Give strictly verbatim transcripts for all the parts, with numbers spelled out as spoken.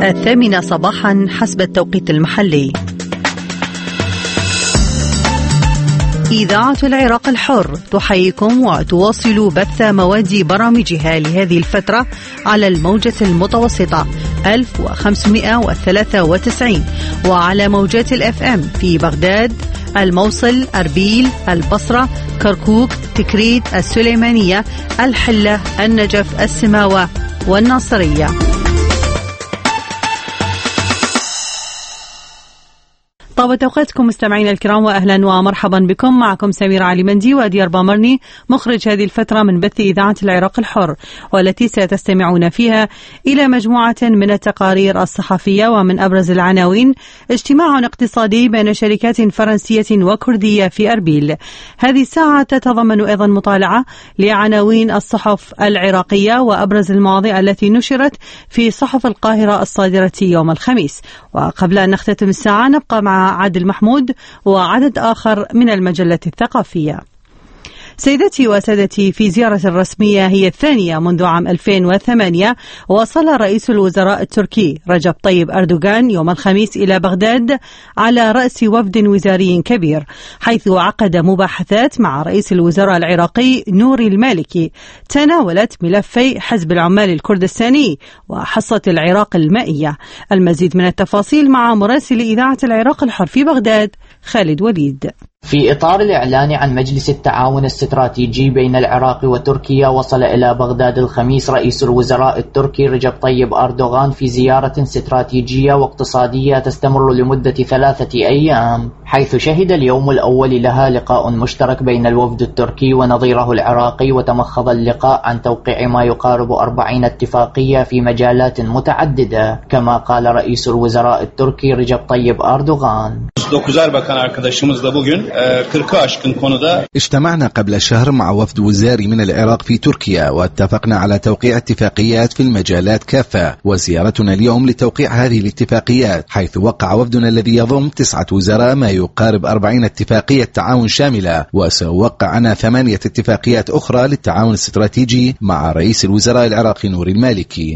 الثامنة صباحا حسب التوقيت المحلي. إذاعة العراق الحر تحييكم وتواصل بث مواد برامجها لهذه الفترة على الموجة المتوسطة ألف وخمسمائة وثلاثة وتسعين وعلى موجات الأف أم في بغداد، الموصل، أربيل، البصرة، كركوك، تكريت، السليمانية، الحلة، النجف، السماوة والناصرية. طابت أوقاتكم مستمعين الكرام، وأهلا ومرحبا بكم. معكم سمير علي مندي وديار بامرني مخرج هذه الفترة من بث إذاعة العراق الحر، والتي ستستمعون فيها إلى مجموعة من التقارير الصحفية ومن أبرز العناوين: اجتماع اقتصادي بين شركات فرنسية وكردية في أربيل. هذه الساعة تتضمن أيضا مطالعة لعناوين الصحف العراقية وأبرز المواضيع التي نشرت في صحف القاهرة الصادرة يوم الخميس. وقبل أن نختتم الساعة نبقى مع عادل محمود وعدد آخر من المجلة الثقافية. سيدتي وسادتي، في زيارة رسمية هي الثانية منذ عام ألفين وثمانية، وصل رئيس الوزراء التركي رجب طيب أردوغان يوم الخميس إلى بغداد على رأس وفد وزاري كبير، حيث عقد مباحثات مع رئيس الوزراء العراقي نوري المالكي تناولت ملفي حزب العمال الكردستاني وحصة العراق المائية. المزيد من التفاصيل مع مراسل إذاعة العراق الحر في بغداد خالد وليد. في إطار الإعلان عن مجلس التعاون الاستراتيجي بين العراق وتركيا، وصل إلى بغداد الخميس رئيس الوزراء التركي رجب طيب أردوغان في زيارة استراتيجية واقتصادية تستمر لمدة ثلاثة أيام، حيث شهد اليوم الأول لها لقاء مشترك بين الوفد التركي ونظيره العراقي، وتمخض اللقاء عن توقيع ما يقارب أربعين اتفاقية في مجالات متعددة، كما قال رئيس الوزراء التركي رجب طيب أردوغان: اجتمعنا قبل شهر مع وفد وزاري من العراق في تركيا، واتفقنا على توقيع اتفاقيات في المجالات كافة، وزيارتنا اليوم لتوقيع هذه الاتفاقيات، حيث وقع وفدنا الذي يضم تسعة وزراء ما يقارب أربعين اتفاقية تعاون شاملة، وسوقع أنا ثمانية اتفاقيات أخرى للتعاون الاستراتيجي مع رئيس الوزراء العراقي نوري المالكي.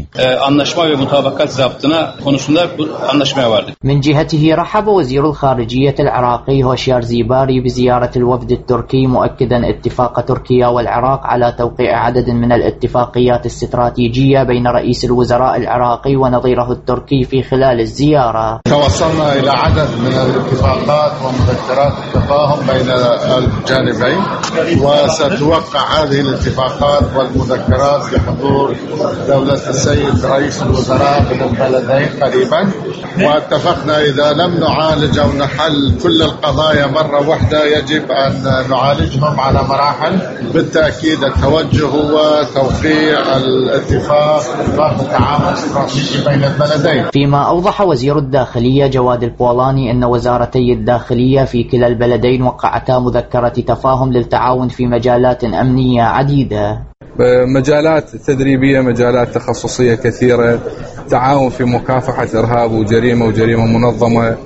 من جهته رحب وزير الخارجية العراقي هوشيار زيباري بزيارة الوفد التركي، مؤكدا اتفاق تركيا والعراق على توقيع عدد من الاتفاقيات الاستراتيجية بين رئيس الوزراء العراقي ونظيره التركي في خلال الزيارة. توصلنا إلى عدد من الاتفاقات ومذكرات التفاهم بين الجانبين، وستوقع هذه الاتفاقات والمذكرات بحضور دولة السيد رئيس الوزراء من البلدين قريبا، واتفقنا إذا لم نعالج أو نحل كل القضايا مرة واحدة يجب أن نعالجهم على مراحل. بالتأكيد التوجه هو توقيع الاتفاق اتفاق التعاون الاستراتيجي بين البلدين. فيما أوضح وزير الداخلية جواد البولاني أن وزارتي الداخلية في كلا البلدين وقعتا مذكرة تفاهم للتعاون في مجالات أمنية عديدة، مجالات تدريبية، مجالات تخصصية كثيرة، تعاون في مكافحة إرهاب وجريمة وجريمة منظمة،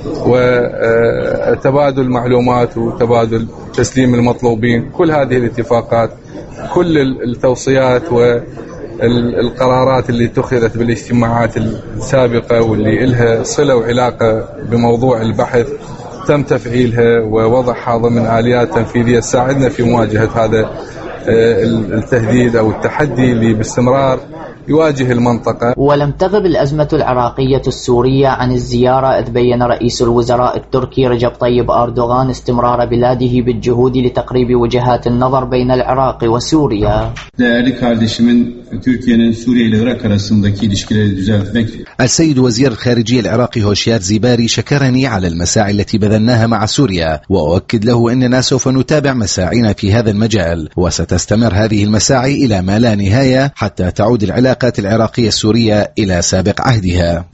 وتبادل معلومات وتبادل تسليم المطلوبين. كل هذه الاتفاقات، كل التوصيات والقرارات اللي اتخذت بالاجتماعات السابقة واللي إلها صلة وعلاقة بموضوع البحث تم تفعيلها ووضعها ضمن آليات تنفيذية تساعدنا في مواجهة هذا التهديد أو التحدي اللي باستمرار يواجه المنطقة. ولم تغب الأزمة العراقية السورية عن الزيارة، إذ بين رئيس الوزراء التركي رجب طيب أردوغان استمرار بلاده بالجهود لتقريب وجهات النظر بين العراق وسوريا. Değerli kardeşimin Türkiye'nin Suriye ile Irak arasındaki ilişkileri düzeltmek. السيد وزير الخارجية العراقي هوشيار زيباري شكرني على المساعي التي بذلناها مع سوريا، وأؤكد له أننا سوف نتابع مساعينا في هذا المجال، وستستمر هذه المساعي إلى ما لا نهاية حتى تعود العلاقة العراقية السورية إلى سابق عهدها.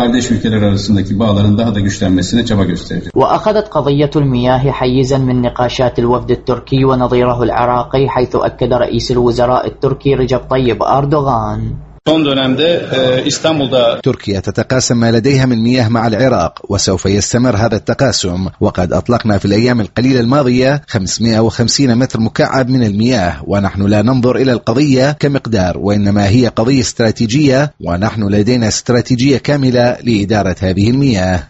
وأخذت قضية المياه حيزا من نقاشات الوفد التركي ونظيره العراقي، حيث أكد رئيس الوزراء التركي رجب طيب أردوغان تركيا تتقاسم ما لديها من مياه مع العراق، وسوف يستمر هذا التقاسم، وقد أطلقنا في الأيام القليلة الماضية خمسمائة وخمسين متر مكعب من المياه، ونحن لا ننظر إلى القضية كمقدار، وإنما هي قضية استراتيجية، ونحن لدينا استراتيجية كاملة لإدارة هذه المياه.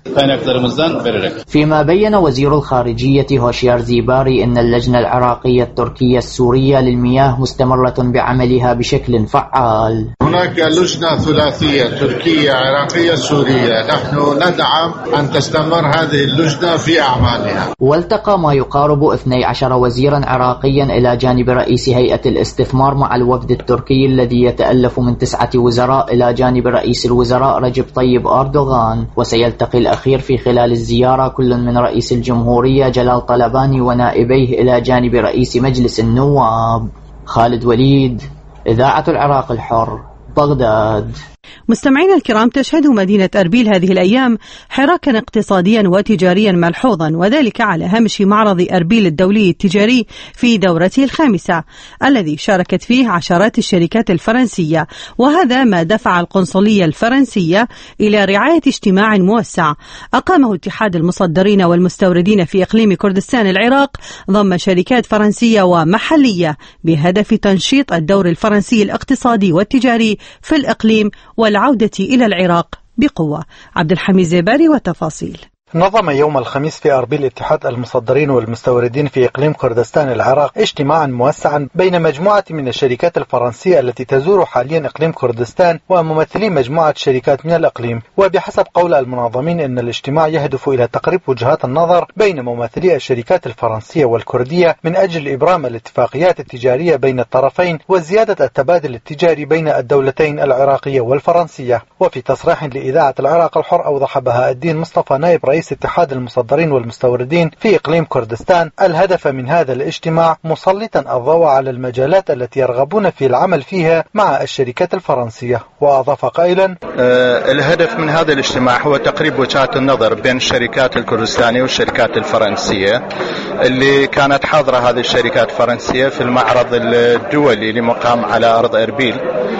فيما بين وزير الخارجية هوشيار زيباري أن اللجنة العراقية التركية السورية للمياه مستمرة بعملها بشكل فعال. هناك لجنة ثلاثية تركية عراقية سورية، نحن ندعم أن تستمر هذه اللجنة في أعمالها. والتقى ما يقارب اثني عشر وزيرا عراقيا إلى جانب رئيس هيئة الاستثمار مع الوفد التركي الذي يتألف من تسعة وزراء إلى جانب رئيس الوزراء رجب طيب أردوغان. وسيلتقي الأخير في خلال الزيارة كل من رئيس الجمهورية جلال طلباني ونائبيه إلى جانب رئيس مجلس النواب. خالد وليد، إذاعة العراق الحر، بغداد. مستمعينا الكرام، تشهد مدينة أربيل هذه الأيام حراكا اقتصاديا وتجاريا ملحوظا، وذلك على هامش معرض أربيل الدولي التجاري في دورته الخامسة الذي شاركت فيه عشرات الشركات الفرنسية، وهذا ما دفع القنصلية الفرنسية إلى رعاية اجتماع موسع أقامه اتحاد المصدرين والمستوردين في إقليم كردستان العراق ضم شركات فرنسية ومحلية بهدف تنشيط الدور الفرنسي الاقتصادي والتجاري في الإقليم والعودة إلى العراق بقوة. عبد الحميد زيباري والتفاصيل. نظم يوم الخميس في أربيل اتحاد المصدرين والمستوردين في إقليم كردستان العراق اجتماعا موسعا بين مجموعة من الشركات الفرنسية التي تزور حاليا إقليم كردستان وممثلي مجموعة شركات من الإقليم. وبحسب قول المنظمين إن الاجتماع يهدف إلى تقريب وجهات النظر بين ممثلي الشركات الفرنسية والكردية من أجل إبرام الاتفاقيات التجارية بين الطرفين وزيادة التبادل التجاري بين الدولتين العراقية والفرنسية. وفي تصريح لإذاعة العراق الحر أوضح بهاء الدين مصطفى نائب رئيس رئيس اتحاد المصدرين والمستوردين في إقليم كردستان الهدف من هذا الاجتماع مسلطا الضوء على المجالات التي يرغبون في العمل فيها مع الشركات الفرنسية. وأضاف قائلا: أه الهدف من هذا الاجتماع هو تقريب وجهات النظر بين الشركات الكردستانية والشركات الفرنسية اللي كانت حاضرة هذه الشركات الفرنسية في المعرض الدولي لمقام على أرض أربيل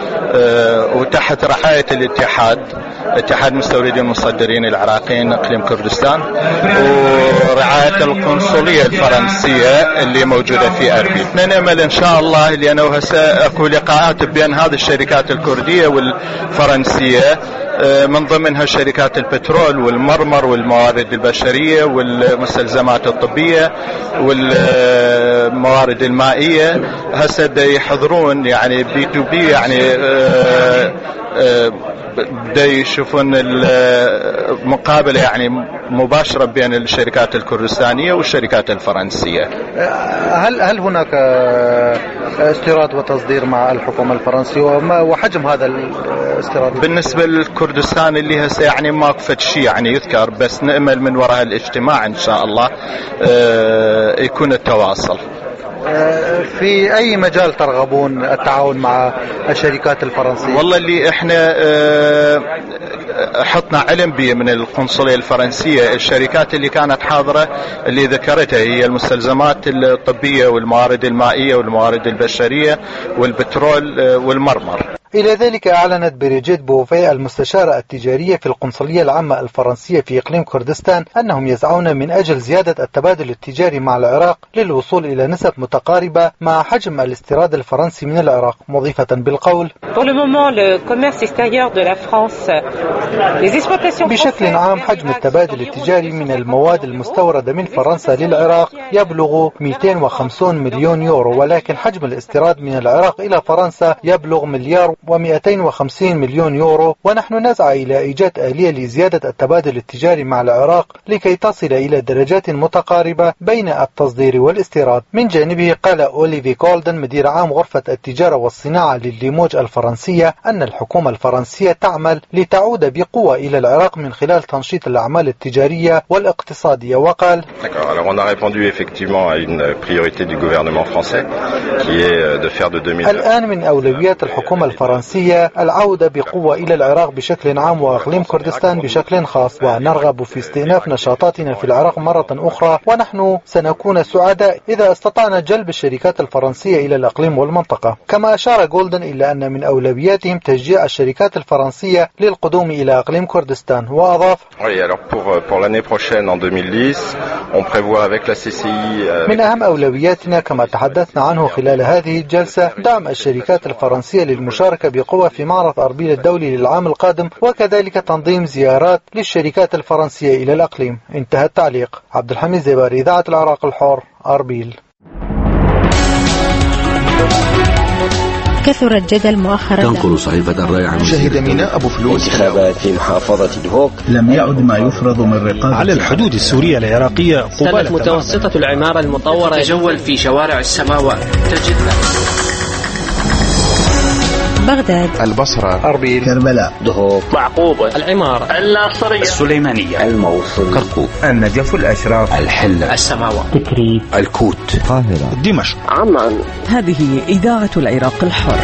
أه وتحت رعاية الاتحاد اتحاد المستوردين والمصدرين العراقيين اقليم كردستان ورعاية القنصلية الفرنسية اللي موجودة في أربيل. نأمل ان شاء الله لأنه هسه اكو لقاءات بين هذه الشركات الكردية والفرنسية من ضمنها شركات البترول والمرمر والموارد البشرية والمستلزمات الطبية والموارد المائية. هسه دا يحضرون يعني بي تو بي يعني آآ آآ بدا يشوفون المقابلة يعني مباشرة بين الشركات الكردستانية والشركات الفرنسية. هل هل هناك استيراد وتصدير مع الحكومة الفرنسية وحجم هذا الاستيراد؟ بالنسبة للكردستان اللي هسه يعني ما فد شيء يعني يذكر، بس نأمل من وراء الاجتماع إن شاء الله يكون التواصل. في أي مجال ترغبون التعاون مع الشركات الفرنسية؟ والله اللي احنا حطنا علم به من القنصلية الفرنسية الشركات اللي كانت حاضرة اللي ذكرتها هي المستلزمات الطبية والموارد المائية والموارد البشرية والبترول والمرمر. إلى ذلك أعلنت بريجيت بوفي المستشارة التجارية في القنصلية العامة الفرنسية في إقليم كردستان أنهم يسعون من أجل زيادة التبادل التجاري مع العراق للوصول إلى نسب متقاربة مع حجم الاستيراد الفرنسي من العراق، مضيفة بالقول: بشكل عام حجم التبادل التجاري من المواد المستوردة من فرنسا للعراق يبلغ مئتين وخمسين مليون يورو، ولكن حجم الاستيراد من العراق إلى فرنسا يبلغ مليار ومئتين وخمسين مليون يورو. ونحن نسعى إلى إيجاد آلية لزيادة التبادل التجاري مع العراق لكي تصل إلى درجات متقاربة بين التصدير والاستيراد. من جانبه قال أوليفي كولدن مدير عام غرفة التجارة والصناعة للليموج الفرنسية أن الحكومة الفرنسية تعمل لتعود بقوة إلى العراق من خلال تنشيط الأعمال التجارية والاقتصادية. وقال: الآن من أولويات الحكومة الفرنسية الفرنسية العودة بقوة إلى العراق بشكل عام وإقليم كردستان بشكل خاص، ونرغب في استئناف نشاطاتنا في العراق مرة أخرى، ونحن سنكون سعداء إذا استطعنا جلب الشركات الفرنسية إلى الإقليم والمنطقة. كما أشار جولدن إلى أن من أولوياتهم تشجيع الشركات الفرنسية للقدوم إلى إقليم كردستان، وأضاف: من أهم أولوياتنا كما تحدثنا عنه خلال هذه الجلسة دعم الشركات الفرنسية للمشاركة بقوة في معرض أربيل الدولي للعام القادم، وكذلك تنظيم زيارات للشركات الفرنسية إلى الأقليم. انتهى التعليق. عبد الحميد زباري، إذاعة العراق الحر، أربيل. كثر الجدل مؤخرا. تنقل صحيفة الرأي عن شهد ميناء أبو فلوس انتخابات في محافظة دهوك. لم يعد ما يفرض من رقابة على الحدود السورية العراقية. سنة متوسطة العمارة المطورة. تتجول في شوارع السماوات تجد بغداد، البصرة، أربيل، كربلاء، دهوك، معقوبة، العمارة، اللاصرية، السليمانية، الموصل، كركوك، النجف، الأشراف، الحلة، السماوات، تكريت، الكوت، القاهرة، دمشق، عمان. هذه إذاعة العراق الحر.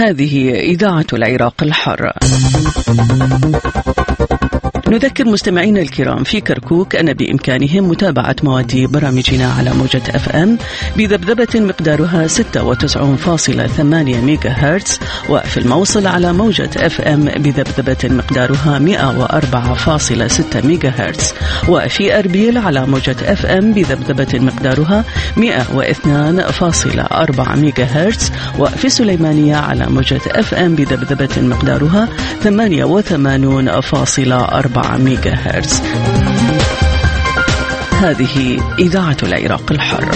هذه إذاعة العراق الحر. نذكر مستمعينا الكرام في كركوك أن بإمكانهم متابعة مواد برامجنا على موجة أف أم بذبذبة مقدارها ستة وتسعين فاصلة ثمانية ميجا هرتز، وفي الموصل على موجة أف أم بذبذبة مقدارها مئة وأربعة فاصلة ستة ميجا هرتز، وفي أربيل على موجة أف أم بذبذبة مقدارها مئة واثنين فاصلة أربعة ميجا هرتز، وفي السليمانية على موجة أف أم بذبذبة مقدارها ثمانية وثمانين فاصلة أربعة ميجا هرتز. هذه إذاعة العراق الحر.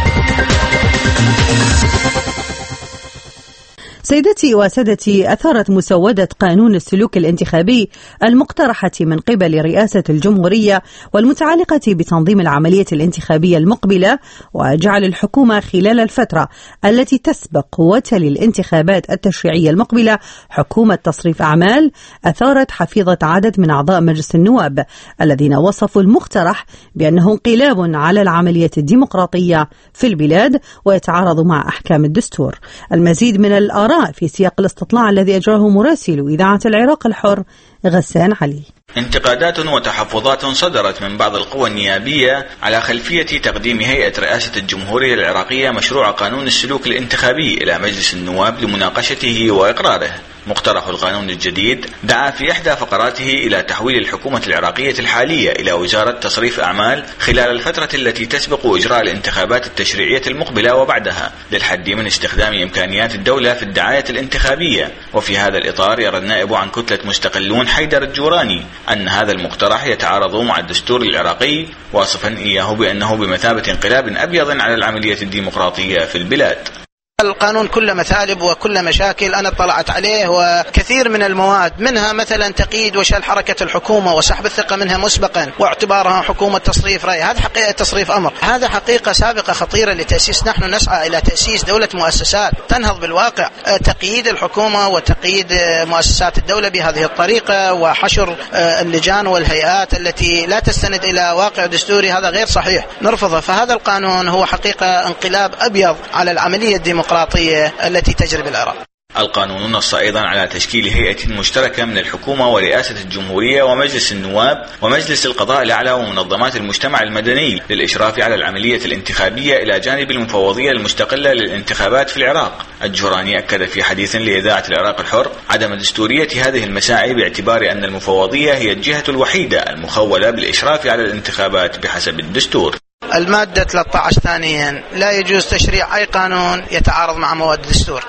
سيدتي وسادتي، أثارت مسودة قانون السلوك الانتخابي المقترحة من قبل رئاسة الجمهورية والمتعلقة بتنظيم العملية الانتخابية المقبلة وجعل الحكومة خلال الفترة التي تسبق وتلي الانتخابات التشريعية المقبلة حكومة تصريف أعمال، أثارت حفيظة عدد من أعضاء مجلس النواب الذين وصفوا المقترح بأنه انقلاب على العملية الديمقراطية في البلاد ويتعارض مع أحكام الدستور. المزيد من الآراء في سياق الاستطلاع الذي أجراه مراسل إذاعة العراق الحر غسان علي. انتقادات وتحفظات صدرت من بعض القوى النيابية على خلفية تقديم هيئة رئاسة الجمهورية العراقية مشروع قانون السلوك الانتخابي إلى مجلس النواب لمناقشته وإقراره. مقترح القانون الجديد دعا في إحدى فقراته إلى تحويل الحكومة العراقية الحالية إلى وزارة تصريف أعمال خلال الفترة التي تسبق إجراء الانتخابات التشريعية المقبلة وبعدها، للحد من استخدام إمكانيات الدولة في الدعاية الانتخابية. وفي هذا الإطار يرى النائب عن كتلة مستقلون حيدر الجوراني أن هذا المقترح يتعارض مع الدستور العراقي، واصفا إياه بأنه بمثابة انقلاب أبيض على العملية الديمقراطية في البلاد. القانون كله مثالب وكله مشاكل أنا اطلعت عليه، وكثير من المواد منها مثلا تقييد وشل حركة الحكومة وسحب الثقة منها مسبقا واعتبارها حكومة تصريف رأي. هذا حقيقة تصريف أمر، هذا حقيقة سابقة خطيرة لتأسيس. نحن نسعى إلى تأسيس دولة مؤسسات تنهض بالواقع. تقييد الحكومة وتقييد مؤسسات الدولة بهذه الطريقة وحشر اللجان والهيئات التي لا تستند إلى واقع دستوري هذا غير صحيح، نرفضه. فهذا القانون هو حقيقة انقلاب أبيض على العملية الديمقراطية التي تجري بالعراق. القانون نص أيضا على تشكيل هيئة مشتركة من الحكومة ورئاسة الجمهورية ومجلس النواب ومجلس القضاء الأعلى ومنظمات المجتمع المدني للإشراف على العملية الانتخابية إلى جانب المفوضية المستقلة للانتخابات في العراق. الجوراني أكد في حديث لإذاعة العراق الحر عدم دستورية هذه المساعي باعتبار أن المفوضية هي الجهة الوحيدة المخولة بالإشراف على الانتخابات بحسب الدستور. المادة ثلاثة عشر ثانيا لا يجوز تشريع أي قانون يتعارض مع مواد الدستور،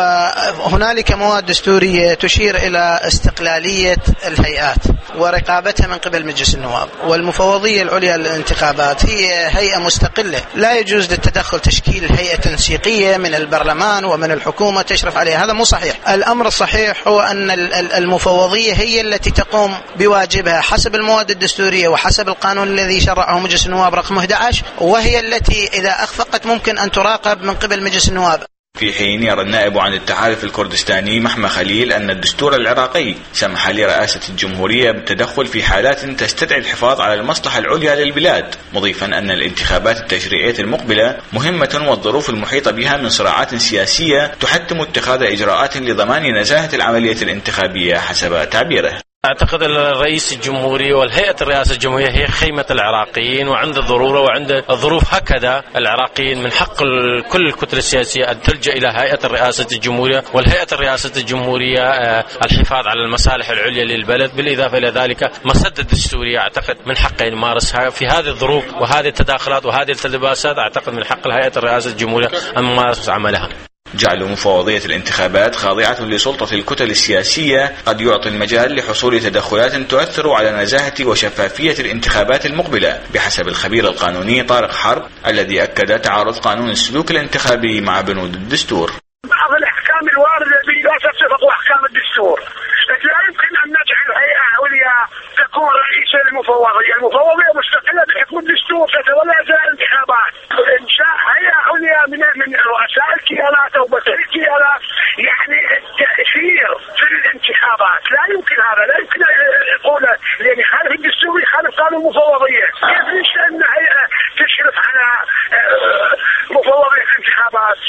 وهنالك مواد دستورية تشير إلى استقلالية الهيئات ورقابتها من قبل مجلس النواب، والمفوضية العليا للانتخابات هي هيئة مستقلة لا يجوز للتدخل تشكيل هيئة تنسيقية من البرلمان ومن الحكومة تشرف عليها. هذا مو صحيح. الأمر الصحيح هو أن المفوضية هي التي تقوم بواجبها حسب المواد الدستورية وحسب القانون الذي شرعه مجلس النواب رقم أحد عشر، وهي التي إذا أخفقت ممكن أن تراقب من قبل مجلس النواب. في حين يرى النائب عن التحالف الكردستاني محمد خليل أن الدستور العراقي سمح لرئاسة الجمهورية بالتدخل في حالات تستدعي الحفاظ على المصلحة العليا للبلاد، مضيفا أن الانتخابات التشريعية المقبلة مهمة والظروف المحيطة بها من صراعات سياسية تحتم اتخاذ إجراءات لضمان نزاهة العملية الانتخابية حسب تعبيره. أعتقد أن الرئيس الجمهوري والهيئة الرئاسة الجمهورية هي خيمة العراقيين، وعند الضرورة وعند الظروف هكذا العراقيين من حق كل الكتل السياسية أن تلجأ إلى هيئة الرئاسة الجمهورية، والهيئة الرئاسة الجمهورية الحفاظ على المصالح العليا للبلد، بالإضافة إلى ذلك مسدة دستورية أعتقد من حقه يمارسها في هذه الظروف وهذه التداخلات وهذه التلباسات. أعتقد من حق الهيئة الرئاسة الجمهورية أن تمارس عملها. جعل مفوضية الانتخابات خاضعة لسلطة الكتل السياسية قد يعطي المجال لحصول تدخلات تؤثر على نزاهة وشفافية الانتخابات المقبلة بحسب الخبير القانوني طارق حرب الذي أكد تعارض قانون السلوك الانتخابي مع بنود الدستور. بعض الأحكام الواردة لا تتفق أحكام الدستور، لكن لا يمكن أن نجعل هيئة عليا تكون رئيسا للمفوضية. المفوضية مستقلة بحكم الدستور تتولى الانتخابات. إنشاء هيئة عليا من من رؤساء الكيانات أو مسؤولي الكيانات يعني التأثير في الانتخابات لا يمكن. هذا لا يمكن يقول لأن خالف الدستور يخالف قانون المفوضية. كيف ننشأ أن هيئة تشرف على مفوضية الانتخابات؟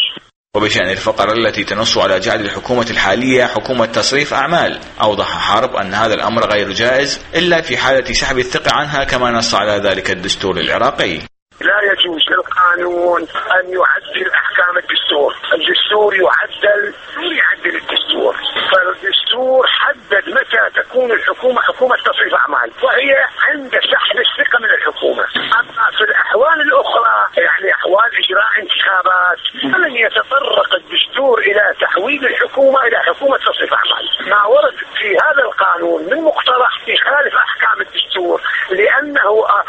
وبشأن الفقرة التي تنص على جعل الحكومة الحالية حكومة تصريف أعمال، أوضح حارب أن هذا الأمر غير جائز إلا في حالة سحب الثقة عنها كما نص على ذلك الدستور العراقي. لا يجوز للقانون أن يعدل أحكام الدستور، الدستور يعدل يعدل الدستور، فالدستور حدد متى تكون الحكومة حكومة تصريف أعمال، وهي عند سحب الثقة من الحكومة. أما في الأحوال الأخرى يعني أحوال إجراء انتخابات فلن يتطرق الدستور إلى تحويل الحكومة إلى حكومة تصريف أعمال. ما ورد في هذا القانون من مقترح يخالف أحكام الدستور لأنه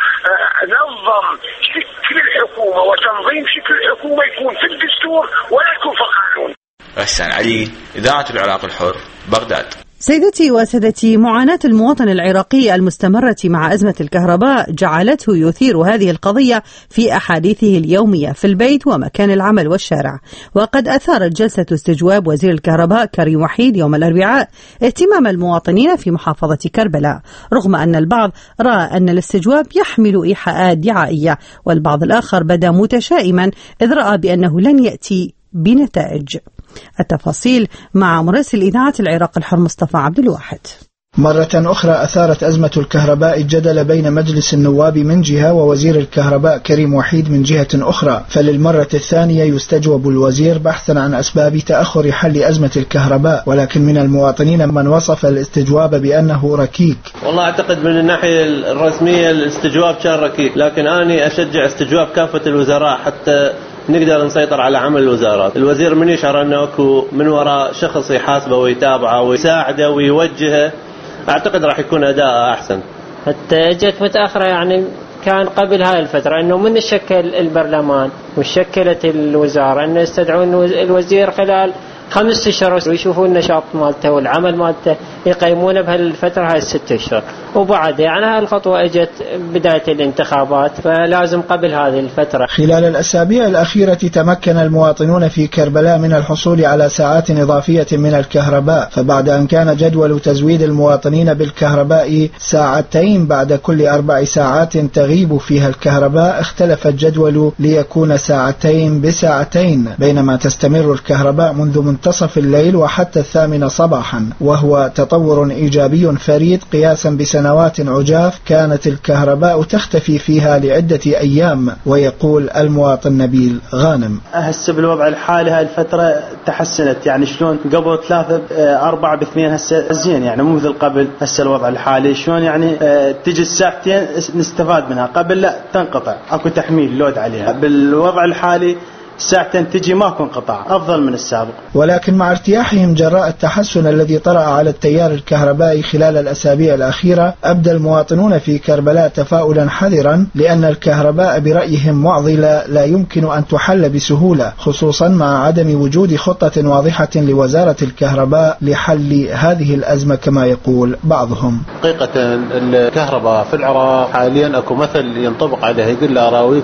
نظم شكل الحكومة وتنظيم شكل الحكومة يكون في الدستور ولا يكون في القانون. غسان علي، إذاعة العراق الحر، بغداد. سيدتي وسادتي، معاناة المواطن العراقي المستمرة مع أزمة الكهرباء جعلته يثير هذه القضية في أحاديثه اليومية في البيت ومكان العمل والشارع. وقد أثارت جلسة استجواب وزير الكهرباء كريم وحيد يوم الأربعاء اهتمام المواطنين في محافظة كربلاء، رغم أن البعض رأى أن الاستجواب يحمل إيحاءات دعائية، والبعض الآخر بدا متشائما إذ رأى بأنه لن يأتي بنتائج. التفاصيل مع مراسل إذاعة العراق الحر مصطفى عبد الواحد. مرة أخرى أثارت أزمة الكهرباء الجدل بين مجلس النواب من جهة ووزير الكهرباء كريم وحيد من جهة أخرى، فللمرة الثانية يستجوب الوزير بحثا عن أسباب تأخر حل أزمة الكهرباء، ولكن من المواطنين من وصف الاستجواب بأنه ركيك. والله أعتقد من الناحية الرسمية الاستجواب كان ركيك، لكن أنا أشجع استجواب كافة الوزراء حتى نقدر نسيطر على عمل الوزارات. الوزير من يشعر أنه أكو من وراء شخص يحاسبه ويتابعه ويساعده ويوجهه، أعتقد راح يكون أداء أحسن. حتى اجت متأخرة، يعني كان قبل هاي الفترة أنه من شكل البرلمان وشكلت الوزارة أنه يستدعون الوزير خلال خمس أشهر ويشوفون النشاط مالته والعمل مالته يقيمونه بهالفترة هاي الست أشهر، وبعد يعني هاي الخطوة اجت بداية الانتخابات، فلازم قبل هذه الفترة. خلال الأسابيع الأخيرة تمكن المواطنون في كربلاء من الحصول على ساعات إضافية من الكهرباء، فبعد أن كان جدول تزويد المواطنين بالكهرباء ساعتين بعد كل أربع ساعات تغيب فيها الكهرباء، اختلف الجدول ليكون ساعتين بساعتين، بينما تستمر الكهرباء منذ منتصف الليل وحتى الثامنة صباحا، وهو تطور إيجابي فريد قياسا بسنوات عجاف كانت الكهرباء تختفي فيها لعدة أيام. ويقول المواطن نبيل غانم: هسه بالوضع الحالي هاي الفترة تحسنت، يعني شلون قبل ثلاثة أربعة باثنين هسه زين، يعني مو مثل قبل. هسه الوضع الحالي شلون يعني تجي الساعتين نستفاد منها، قبل لا تنقطع اكو تحميل لود عليها. بالوضع الحالي ساعتين تجي ماكو انقطاع، أفضل من السابق. ولكن مع ارتياحهم جراء التحسن الذي طرأ على التيار الكهربائي خلال الأسابيع الأخيرة، أبدى المواطنون في كربلاء تفاؤلا حذرا، لأن الكهرباء برأيهم معضلة لا يمكن أن تحل بسهولة، خصوصا مع عدم وجود خطة واضحة لوزارة الكهرباء لحل هذه الأزمة كما يقول بعضهم. حقيقة الكهرباء في العراق حاليا أكو مثل ينطبق عليه، يقول لا راويك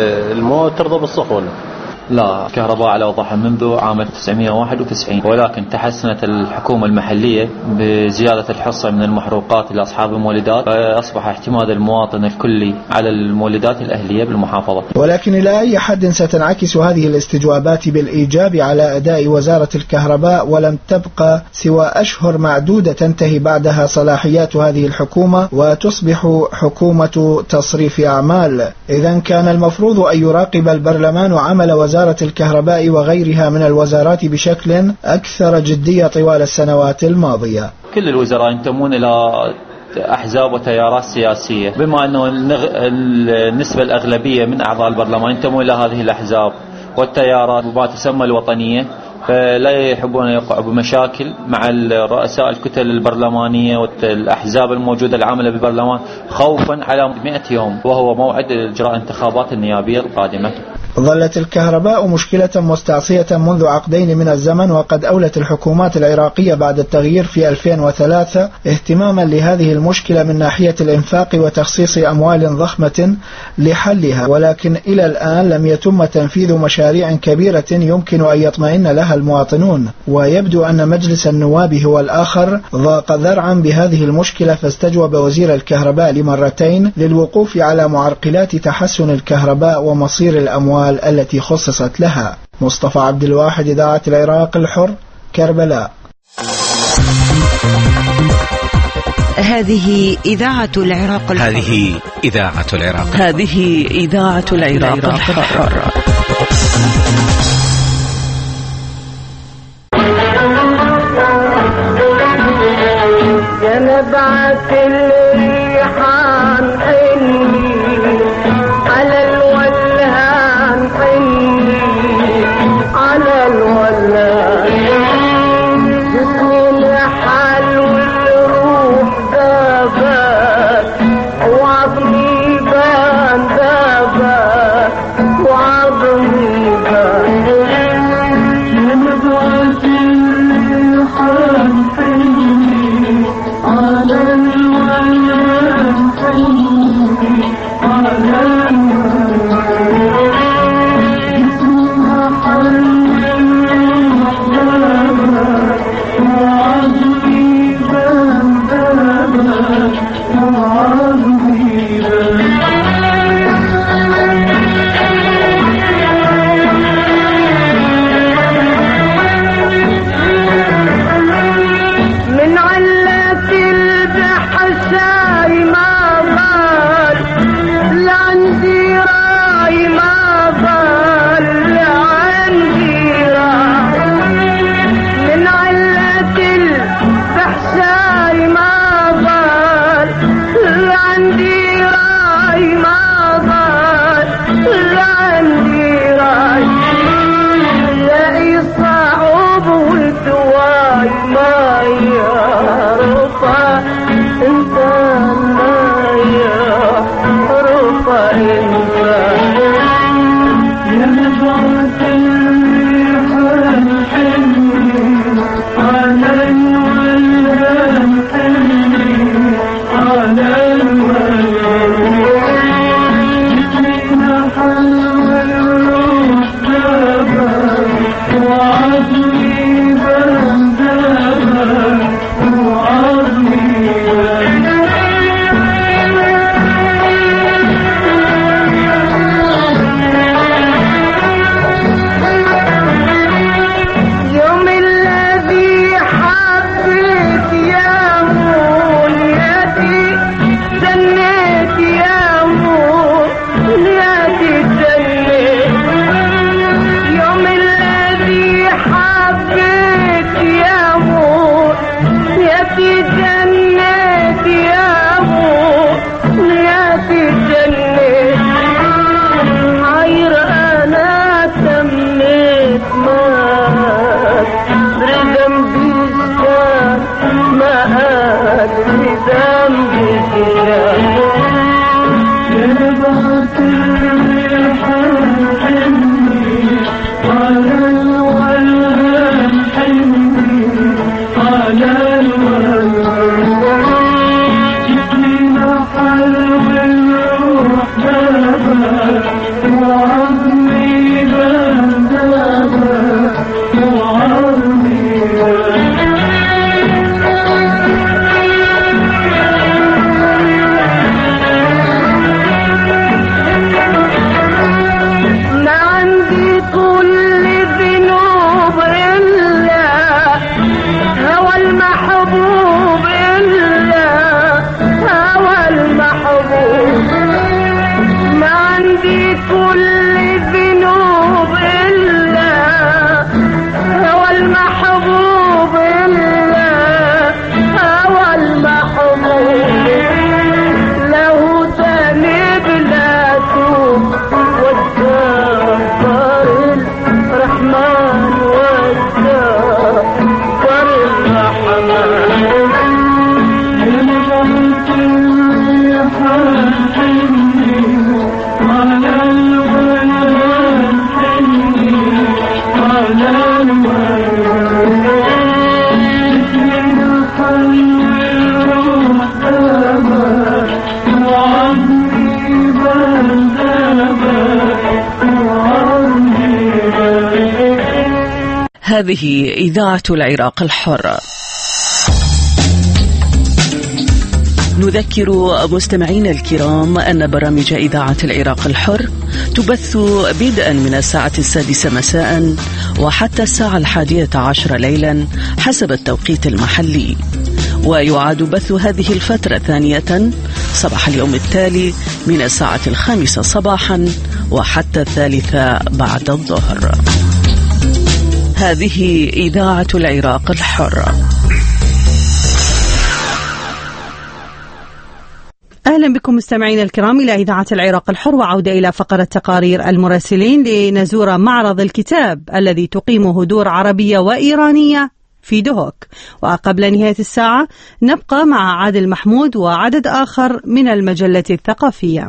الموت ترضى بالصخونة. لا، الكهرباء على وضعها منذ عام ألف وتسعمئة وواحد وتسعين، ولكن تحسنت الحكومة المحلية بزيادة الحصة من المحروقات لأصحاب المولدات، فأصبح اعتماد المواطن الكلي على المولدات الأهلية بالمحافظة. ولكن إلى أي حد ستنعكس هذه الاستجوابات بالإيجاب على أداء وزارة الكهرباء، ولم تبقى سوى أشهر معدودة تنتهي بعدها صلاحيات هذه الحكومة وتصبح حكومة تصريف أعمال. إذن كان المفروض أن يراقب البرلمان عمل وزارة وزارة الكهرباء وغيرها من الوزارات بشكل أكثر جدية طوال السنوات الماضية. كل الوزراء ينتمون إلى أحزاب وتيارات سياسية، بما أنه النسبة الأغلبية من أعضاء البرلمان ينتمون إلى هذه الأحزاب والتيارات وما تسمى الوطنية، فلا يحبون يقعوا بمشاكل مع الرؤساء الكتل البرلمانية والأحزاب الموجودة العاملة بالبرلمان، خوفا على مئة يوم وهو موعد إجراء انتخابات النيابية القادمة. ظلت الكهرباء مشكلة مستعصية منذ عقدين من الزمن، وقد أولت الحكومات العراقية بعد التغيير في ألفين وثلاثة اهتماما لهذه المشكلة من ناحية الإنفاق وتخصيص أموال ضخمة لحلها، ولكن إلى الآن لم يتم تنفيذ مشاريع كبيرة يمكن أن يطمئن لها المواطنون. ويبدو أن مجلس النواب هو الآخر ضاق ذرعا بهذه المشكلة، فاستجوب وزير الكهرباء لمرتين للوقوف على معرقلات تحسن الكهرباء ومصير الأموال التي خصصت لها. مصطفى عبد الواحد، إذاعة العراق الحر، كربلاء. هذه إذاعة العراق الحر. هذه إذاعة العراق هذه إذاعة العراق الحر. جنبعت الريحان حني على الولهان حني على الولهان جسمي لحال والروح ذابت وعظمي بان ذابت وعظمي بان جنبعت الريحان حني على الولهان حني على هذه إذاعة العراق الحر. نذكر مستمعينا الكرام أن برامج إذاعة العراق الحر تبث بدءا من الساعة السادسة مساء وحتى الساعة الحادية عشر ليلا حسب التوقيت المحلي، ويعاد بث هذه الفترة ثانية صباح اليوم التالي من الساعة الخامسة صباحا وحتى الثالثة بعد الظهر. هذه إذاعة العراق الحر. أهلا بكم مستمعينا الكرام إلى إذاعة العراق الحر، وعودة إلى فقرة تقارير المراسلين لنزور معرض الكتاب الذي تقيمه دور عربية وإيرانية في دهوك. وقبل نهاية الساعة نبقى مع عادل محمود وعدد آخر من المجلة الثقافية.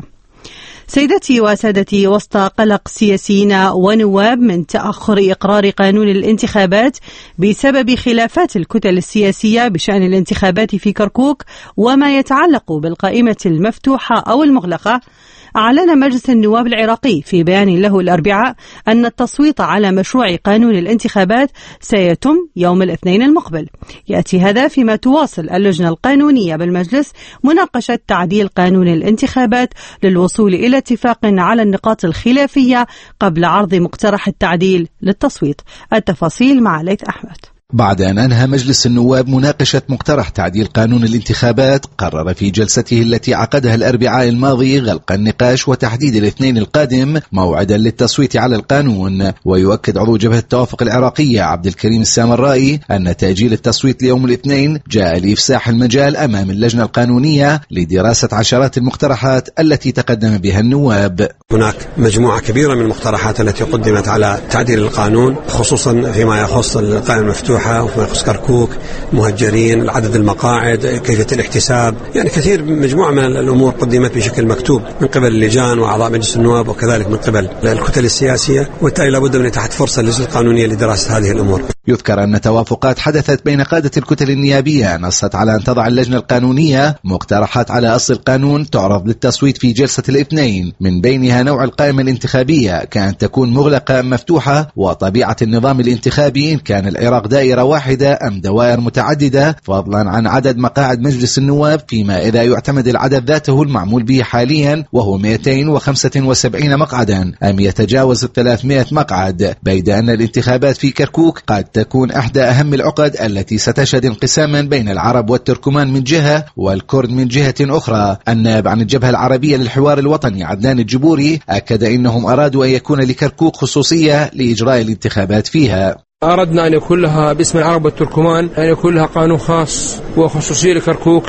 سيدتي وسادتي، وسط قلق سياسيين ونواب من تأخر إقرار قانون الانتخابات بسبب خلافات الكتل السياسية بشأن الانتخابات في كركوك وما يتعلق بالقائمة المفتوحة أو المغلقة، أعلن مجلس النواب العراقي في بيان له الأربعاء أن التصويت على مشروع قانون الانتخابات سيتم يوم الاثنين المقبل. يأتي هذا فيما تواصل اللجنة القانونية بالمجلس مناقشة تعديل قانون الانتخابات للوصول إلى اتفاق على النقاط الخلافية قبل عرض مقترح التعديل للتصويت. التفاصيل مع ليث أحمد. بعد أن أنهى مجلس النواب مناقشة مقترح تعديل قانون الانتخابات، قرر في جلسته التي عقدها الأربعاء الماضي غلق النقاش وتحديد الاثنين القادم موعدا للتصويت على القانون. ويؤكد عضو جبهة التوافق العراقية عبد الكريم السامرائي أن تأجيل التصويت ليوم الاثنين جاء لإفساح المجال أمام اللجنة القانونية لدراسة عشرات المقترحات التي تقدم بها النواب. هناك مجموعة كبيرة من المقترحات التي قدمت على تعديل القانون، خصوصا فيما يخص القائمة المفتوحة وفيما يخص كركوك، مهجرين، عدد المقاعد، كيفية الاحتساب، يعني كثير مجموعة من الأمور قدمت بشكل مكتوب من قبل اللجان وأعضاء مجلس النواب وكذلك من قبل الكتل السياسية، وبالتالي لابد من إتاحة فرصة للجنة القانونية لدراسة هذه الأمور. يذكر أن توافقات حدثت بين قادة الكتل النيابية نصت على أن تضع اللجنة القانونية مقترحات على أصل القانون تعرض للتصويت في جلسة الاثنين، من بينها نوع القائمة الانتخابية كانت تكون مغلقة أم مفتوحة، وطبيعة النظام الانتخابي إن كان العراق دائرة واحدة أم دوائر متعددة، فضلا عن عدد مقاعد مجلس النواب، فيما إذا يعتمد العدد ذاته المعمول به حاليا وهو مئتين وخمسة وسبعين مقعدا أم يتجاوز ثلاثمئة مقعد، بيد أن الانتخابات في كركوك قد تكون إحدى أهم العقد التي ستشهد انقساما بين العرب والتركمان من جهة والكرد من جهة أخرى. النائب عن الجبهة العربية للحوار الوطني عدنان الجبوري أكد إنهم أرادوا أن يكون لكركوك خصوصية لإجراء الانتخابات فيها. أردنا أن يكون لها باسم العرب والتركمان أن يكون لها قانون خاص وخصوصية لكركوك،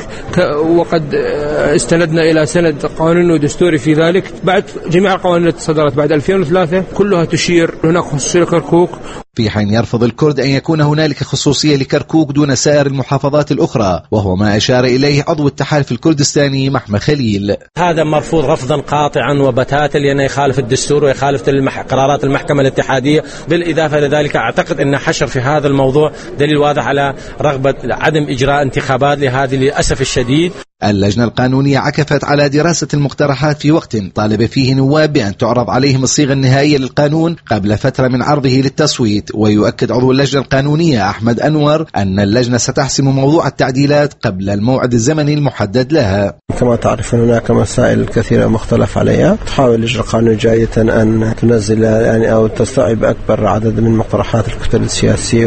وقد استندنا إلى سند قانوني ودستوري في ذلك. بعد جميع القوانين التي صدرت بعد ألفين وثلاثة كلها تشير هناك خصوصية لكركوك، في حين يرفض الكرد أن يكون هنالك خصوصية لكركوك دون سائر المحافظات الأخرى، وهو ما أشار إليه عضو التحالف الكردستاني محمد خليل. هذا مرفوض رفضا قاطعا وبتاتا لأنه يخالف الدستور ويخالف المح... قرارات المحكمة الاتحادية. بالإضافة لذلك أعتقد أن حشر في هذا الموضوع دليل واضح على رغبة عدم إجراء انتخابات لهذه للأسف الشديد. اللجنة القانونية عكفت على دراسة المقترحات في وقت طالب فيه نواب بأن تعرض عليهم الصيغة النهائية للقانون قبل فترة من عرضه للتصويت. ويؤكد عضو اللجنة القانونية أحمد أنور أن اللجنة ستحسم موضوع التعديلات قبل الموعد الزمني المحدد لها. كما تعرفون هناك مسائل كثيرة مختلف عليها، تحاول اللجنة القانونية جاية أن تنزل يعني أو تستوعب أكبر عدد من مقترحات الكتل السياسية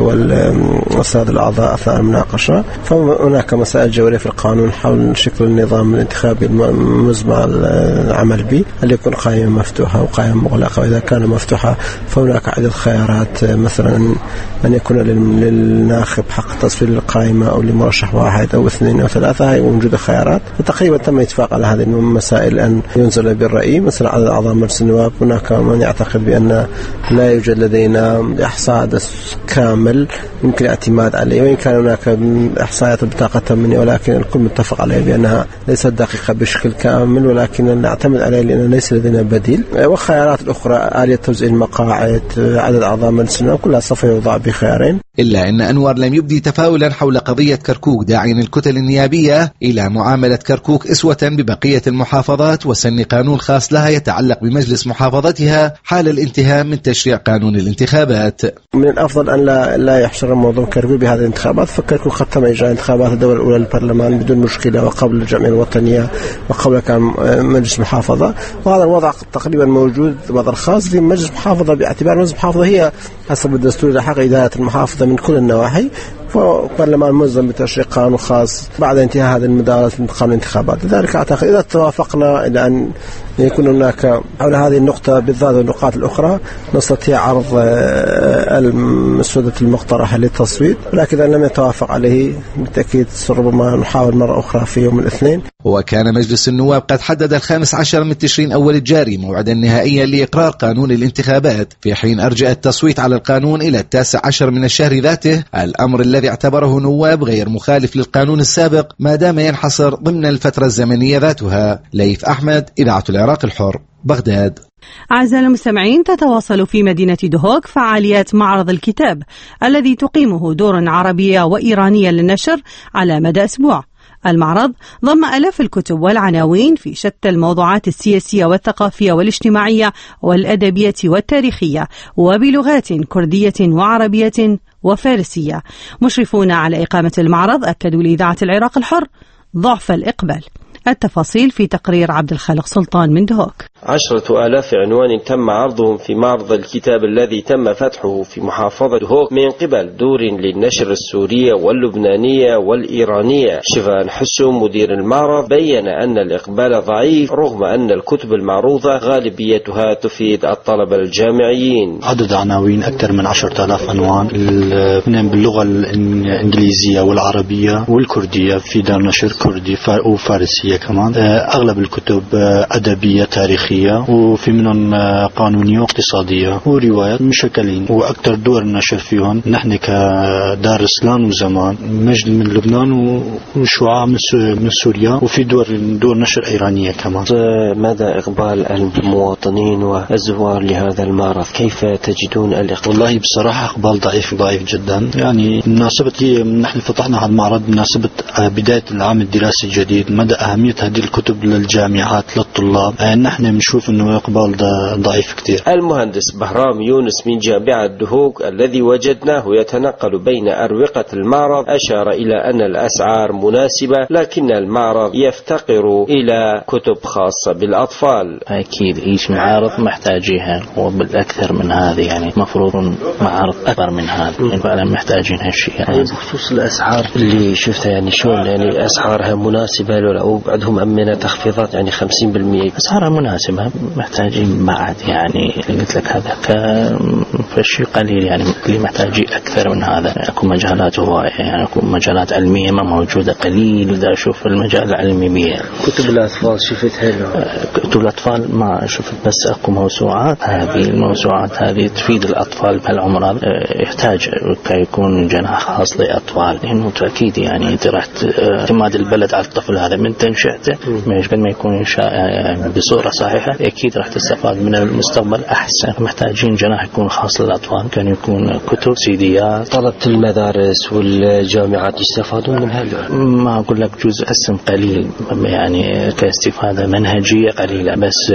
والسادة الأعضاء أثناء المناقشة. فهناك مسائل جوهرية في القانون حول شكل النظام الانتخابي المزمع العمل به، هل يكون قائمة مفتوحة وقائمة مغلقة، وإذا كان مفتوحة فهناك عدة خيارات، مثلا أن يكون للناخب حق تصويت للقائمة أو لمرشح واحد أو اثنين أو ثلاثة، هي موجودة خيارات. فتقريبا تم اتفاق على هذه المسائل أن ينزل بالرأي. مثلا عدد أعضاء مجلس النواب هناك من يعتقد بأن لا يوجد لدينا إحصاء كامل يمكن الاعتماد عليه، وإن كان هناك إحصائيات بطاقة مني، ولكن الكل متفق عليه بأنها ليست دقيقة بشكل كامل، ولكن نعتمد عليه لأن ليس لدينا بديل. والخيارات الأخرى آلية توزيع المقاعد، عدد أعضاء مجلس النواب، كلها سوف يوضع بخيارين. إلا أن أنور لم يبدي تفاؤلا حول قضية كركوك، داعيا الكتل النيابية إلى معاملة كركوك أسوة ببقية المحافظات وسن قانون خاص لها يتعلق بمجلس محافظتها حال الانتهاء من تشريع قانون الانتخابات. من الأفضل أن لا لا يحشر موضوع كركوك بهذه الانتخابات، فكركوك قد تم إجراء انتخابات الدورة الأولى للبرلمان بدون مشكلة وقبل الجمعية الوطنية وقبل كان مجلس محافظة، وهذا الوضع تقريبا موجود وضع خاص في مجلس محافظة، باعتبار مجلس محافظة هي حسب الدستور لحق إدارة المحافظة من كل النواحي، فالبرلمان ملزم بتشريع قانون خاص بعد انتهاء هذه المدارس من قانون الانتخابات. لذلك أعتقد إذا توافقنا إلى أن يكون هناك حول هذه النقطة بالذات والنقاط الأخرى نستطيع عرض المسودة المقترحة للتصويت، ولكن إذا لم يتوافق عليه بالتأكيد ربما نحاول مرة أخرى في يوم الاثنين. وكان مجلس النواب قد حدد الخامس عشر من تشرين أول الجاري موعدا نهائيا لإقرار قانون الانتخابات، في حين أرجع التصويت على القانون إلى التاسع عشر من الشهر ذاته، الأمر الذي اعتبره نواب غير مخالف للقانون السابق ما دام ينحصر ضمن الفترة الزمنية ذاتها. ليث أحمد، إذاعة العراق الحر، بغداد. أعزائي المستمعين، تتواصل في مدينة دهوك فعاليات معرض الكتاب الذي تقيمه دور عربية وإيرانية للنشر على مدى أسبوع. المعرض ضم آلاف الكتب والعناوين في شتى الموضوعات السياسية والثقافية والاجتماعية والأدبية والتاريخية وبلغات كردية وعربية وفارسية. مشرفون على إقامة المعرض أكدوا لإذاعة العراق الحر ضعف الإقبال. التفاصيل في تقرير عبد الخالق سلطان من دهوك. عشرة آلاف عنوان تم عرضهم في معرض الكتاب الذي تم فتحه في محافظة دهوك من قبل دور للنشر السورية واللبنانية والإيرانية. شفان حسوم مدير المعرض بيّن أن الإقبال ضعيف رغم أن الكتب المعروضة غالبيتها تفيد الطلبة الجامعيين. عدد عناوين أكثر من عشرة آلاف عنوان باللغة الإنجليزية والعربية والكردية في دار نشر كردي وفارسية كمان. أغلب الكتب أدبية تاريخية وفي منهم قانونية واقتصادية وروايات مشكلين، وأكثر دور النشر فيهم نحن كدار إسلام وزمان مجد من لبنان وشعاع من سوريا، وفي دور دور نشر إيرانية كمان. مدى إقبال المواطنين والزوار لهذا المعرض؟ كيف تجدون الإقبال؟ والله بصراحة إقبال ضعيف ضعيف جدا. يعني مناسبة نحن فتحنا هذا المعرض مناسبة بداية العام الدراسي الجديد، مدى أهمية هذه الكتب للجامعات للطلاب. نحن بنشوف انه اقبال ضعيف كتير. المهندس بهرام يونس من جامعة دهوك الذي وجدناه يتنقل بين أروقة المعرض أشار إلى أن الأسعار مناسبة، لكن المعرض يفتقر إلى كتب خاصة بالأطفال. أكيد إيش معارض محتاجيها وبالأكثر من هذه، يعني مفروض معارض أكبر من هذا، يعني فعلا محتاجين هالشيء. يعني بخصوص الأسعار اللي شفتها يعني شلون يعني أسعارها مناسبة أو بعدهم أمنة تخفيضات يعني خمسين بالمئة؟ أسعارها مناسبة، محتاجين بعد يعني قلت لك هذا كشيء قليل، يعني اللي محتاجين أكثر من هذا. أكو مجالات هواية، يعني أكو مجالات علمية ما موجودة قليل، إذا أشوف المجال العلمي بيه. كتب الأطفال شفتها؟ كتب الأطفال ما شفت، بس أكو موسوعات، هذه الموسوعات هذه تفيد الأطفال بهالعمر هذا، يحتاج كي يكون جناح خاص للأطفال، لأنه تأكيد يعني أنت راح اعتماد البلد على الطفل هذا من تنشأته، مش قد ما يكون إنشاء بصورة صحيحة أكيد راح تستفاد من المستقبل أحسن. محتاجين جناح يكون خاص للأطفال، كان يكون كتب سيديات. طلبة المدارس والجامعات يستفادون من هذا؟ ما أقول لك جزء اسم قليل، يعني كاستفادة منهجية قليلة، بس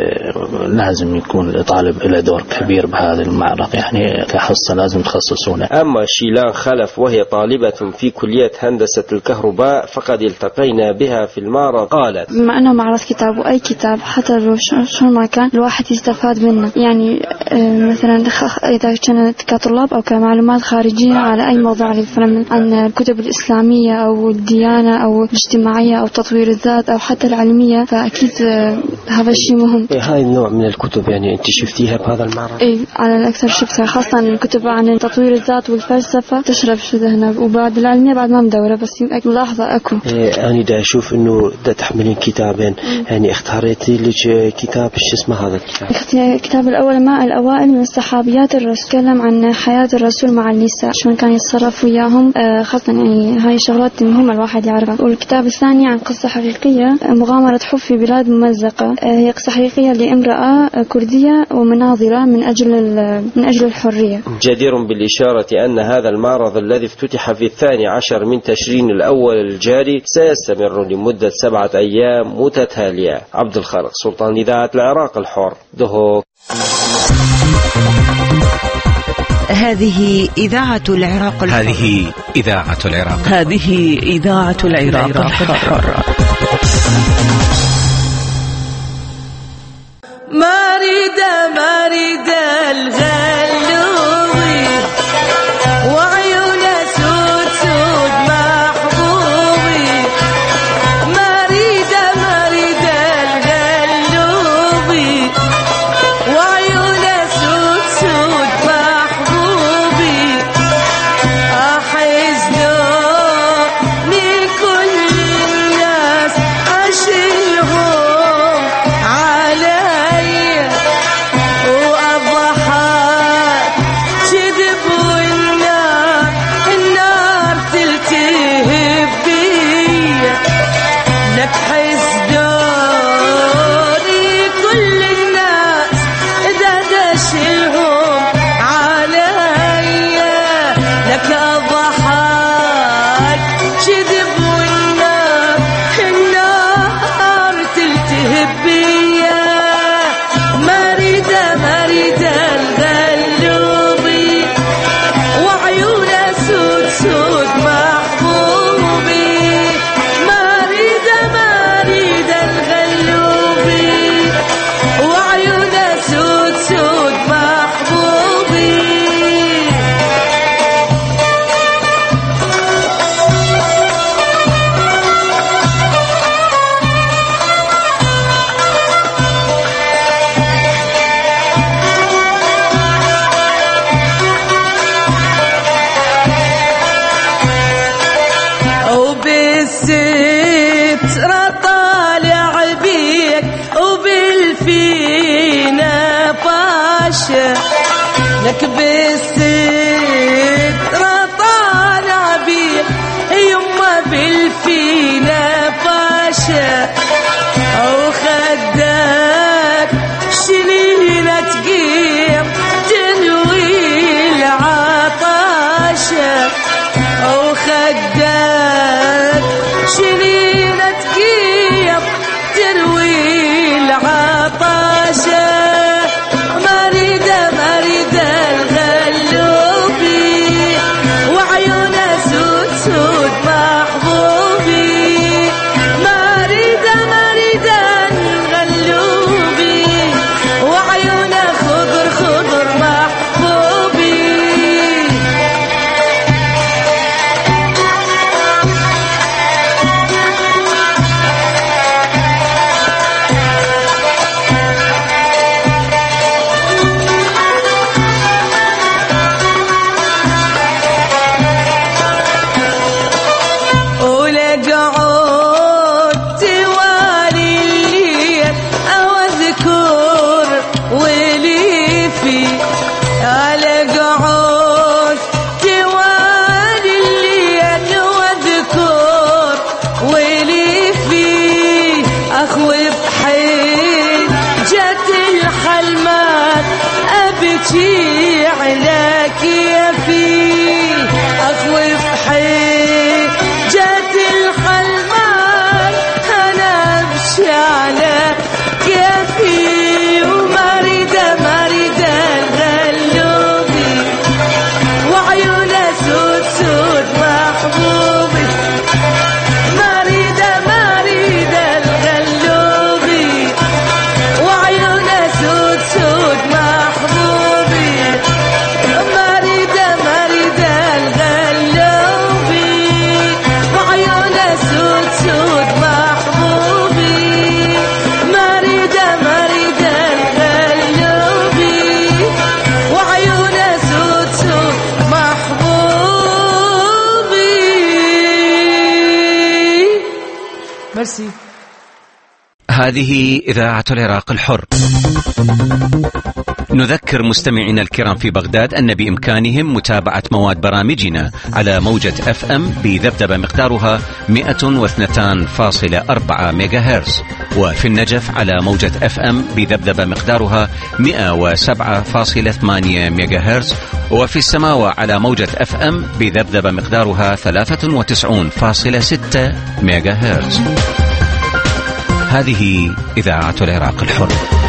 لازم يكون الطالب له دور كبير بهذا المعرض، يعني كحصة لازم تخصصونه. أما شيلان خلف وهي طالبة في كلية هندسة الكهرباء فقد التقينا بها في المعرض، قالت: بما أنه معرض كتاب وأي كتاب حتى لو شو ما كان الواحد يستفاد منه، يعني مثلا إذا كانت كطلاب أو كمعلومات خارجية على أي موضوع، مثلا عن الكتب الإسلامية أو الديانة أو الاجتماعية أو تطوير الذات أو حتى العلمية، فأكيد هذا الشيء مهم. هاي النوع من الكتب يعني أنت شفتيها بهذا المعرض؟ إيه على الأكثر شفتها، خاصة الكتب عن تطوير الذات والفلسفة تشرب شو ذهنها، وبعد العلمية بعد ما مدورة بس ملاحظة أكو. إيه أنا دا أشوف إنه دا تحملين كتابين، يعني اختاريتي لك كتاب شو اسمه هذا الكتاب؟ الكتاب الأول ماء الأوائل من الصحابيات الرسول، تكلم عن حياة الرسول مع النساء، شلون كان يتصرف وياهم، خاصة يعني هاي شغلات مهمة الواحد يعرفها. والكتاب الثاني عن قصة حقيقية، مغامرة حب في بلاد ممزقة، هي قصة حقيقية لامرأة كردية ومناضلة من أجل من أجل الحرية. جدير بالإشارة أن هذا المعرض الذي افتتح في الثاني عشر من تشرين الأول الجاري سيستمر لمدة سبعة أيام متتالية. عبد الخالق سلطان، إذاعة العراق الحر، دهوك. هذه إذاعة العراق الحر. هذه إذاعة العراق. هذه إذاعة العراق الحر. مريد مريد الغلوبي وعيونه سود سود محبوبي، مريد مريد الغلوبي وعيونه سود سود محبوبي، أحزنوني كل الناس أشيلهم على وأضحك كذب والنار النار تلتهب بيا، لك حسدوني كل الناس إذا دشلهم عليا، لك أضحك كذب والنار النار تلتهب بيا، مريد مريد الغلوبي وعيونه سود سود محبوبي، مريد مريد الغلوبي وعيونه سود سود محبوبي. وبالستر طالع بيك وبالفينا باشا، لك بالستر طالع بيك يما بالفينا باشا، وخدك شليلة تقيم تنوي العطاشة، وخدك شليلة تقيم تروي العطاشة، مريد مريد الغلوبي وعيونه سود سود محبوبي، مريد مريد الغلوبي وعيونه خضر خضر محبوبي. ولقعود توالي الليل أو أذكر ولي في، لقعود توالي الليل وأذكر ولي في، أخوي بحين جت الحلمات أبكي على كيفي، أخوي بحين جت الحلمات أنا أبكي على كيفي، ومريد مريد الغلوبي وعيونه سود سود محبوبي، مريد مريد الغلوبي وعيونه سود سود محبوبي، مريد مريد الغلوبي وعيونه سود سود محبوبي، هذه إذاعة العراق الحر. نذكر مستمعينا الكرام في بغداد أن بإمكانهم متابعة مواد برامجنا على موجة أف أم بذبذبة مقدارها مئة واثنين فاصلة أربعة ميجا هرتز، وفي النجف على موجة أف أم بذبذبة مقدارها مئة وسبعة فاصلة ثمانية ميجا هرتز، وفي السماوة على موجة أف أم بذبذبة مقدارها ثلاثة وتسعين فاصلة ستة ميجا هرتز. هذه إذاعة العراق الحر.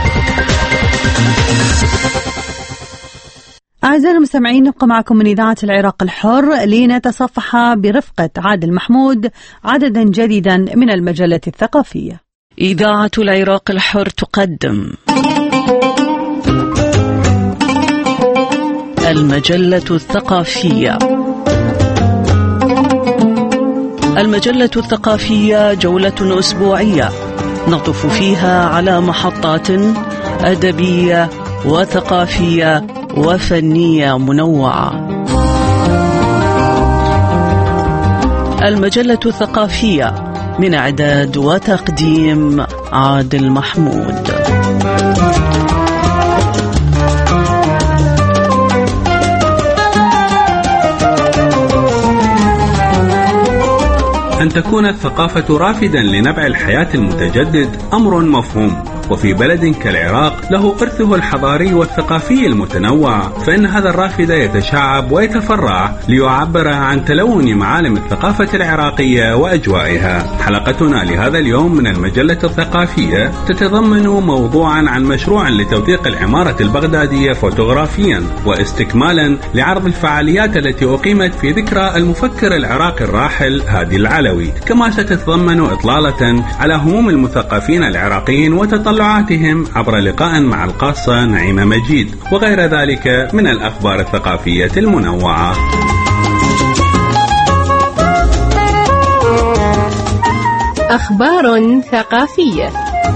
أعزائنا المستمعين، نبقى معكم من إذاعة العراق الحر لنتصفح برفقة عادل محمود عددا جديدا من المجلة الثقافية. إذاعة العراق الحر تقدم المجلة الثقافية. المجلة الثقافية جولة أسبوعية نطف فيها على محطات أدبية وثقافية وفنية منوعة. المجلة الثقافية من إعداد وتقديم عادل محمود. أن تكون الثقافة رافدا لنبع الحياة المتجدد أمر مفهوم، وفي بلد كالعراق له إرثه الحضاري والثقافي المتنوع، فإن هذا الرافد يتشعب ويتفرع ليعبر عن تلون معالم الثقافة العراقية وأجوائها. حلقتنا لهذا اليوم من المجلة الثقافية تتضمن موضوعا عن مشروع لتوثيق العمارة البغدادية فوتوغرافيا، واستكمالا لعرض الفعاليات التي أقيمت في ذكرى المفكر العراقي الراحل هادي العلوي، كما ستتضمن إطلالة على هموم المثقفين العراقيين وتطلعاتهم عبر لقاء مع القاصة نعيمة مجيد، وغير ذلك من الأخبار الثقافية المنوعة. أخبار ثقافية.